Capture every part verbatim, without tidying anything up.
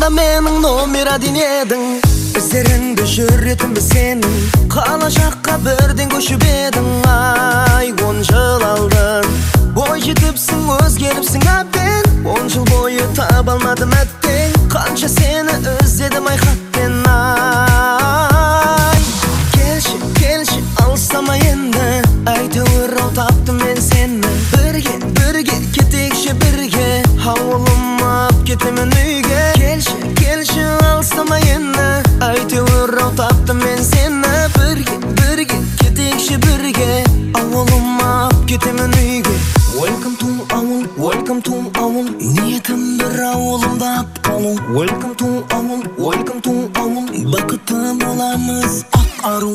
Анда менің номер один едің, іздеріңді жүретінбі сенің. Қала жаққа бірден көшіп едің, ай он жыл алдын. Бой жетіпсің, өзгеріпсің әбден, он жыл бойы таба алмадым әттең. Қанша сені іздедім айқатпен, ай. Келші, келші, алыстама енді, әйтеуір ау таптым мен сені. Бірге, бірге, кетейікші бірге, ауылыма алып кетемін үйге. Келші, келші, алыстама енді, әйтеуір ау таптым мен сені. Бірге, бірге, кетейікші бірге, ауылыма алып кетемін үйге. Welcome to ауыл, welcome to ауыл, ниетім бір ауылымда ап қалу. Welcome to ауыл, welcome to ауыл, бақытты боламыз ақ ару.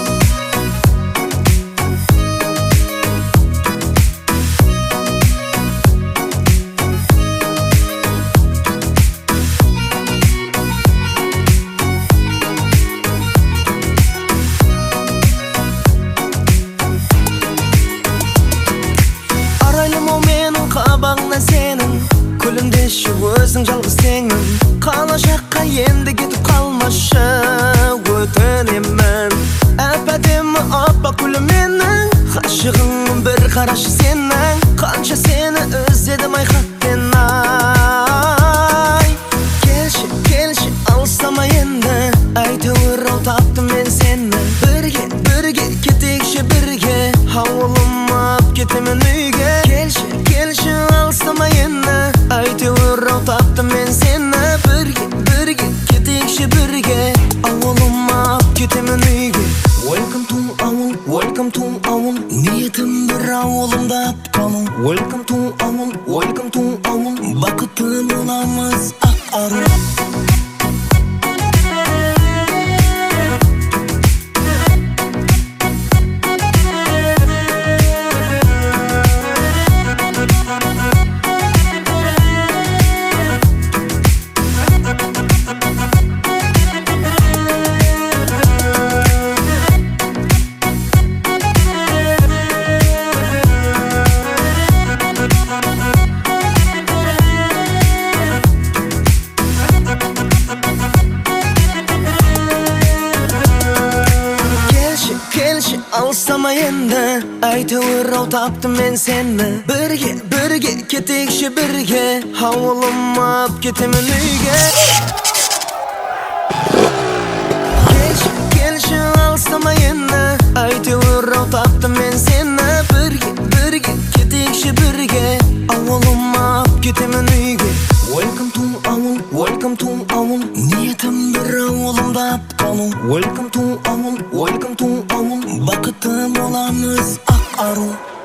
Қабағыңнан сенің, күлімдеші өзің жалғыз теңің. Қала жаққа енді кетіп қалмашы, өтінемін. Әп-әдемі аппақ гүлім менің, ғашығыңмын бір қарашы сенің. Қанша сені іздедім айқатпен, ай. Келші, келші, алыстама енді, әйтеуір ау таптым мен сені. Бірге, бірге, кетейікші бірге, ауылыма алып кетемін үйге. Келші, келші, алыстама енді, әйтеуір ау таптым мен сені. Бірге, бірге, кетейікші бірге, ауылыма алып кетемін үйге. Welcome to ауыл, welcome to ауыл, ниетім бір ауылымда ап қалу. Welcome to ауыл, welcome to ауыл, бақытты боламыз ақ ару. Алыстама енді, әйтеуір ау таптым мен сені. Бірге, бірге, кетейікші бірге, ауылыма алып кетемін үйге. Келші, келші, алыстама енді, әйтеуір ау таптым мен сені. Бірге, бірге, кетейікші бірге, ауылыма алып кетемін үйге. Welcome to ауыл, welcome to ауыл, ниетім бір ауылымда ап қалу. Welcome to ауыл, welcome to ауыл, бақытты боламыз ақ ару.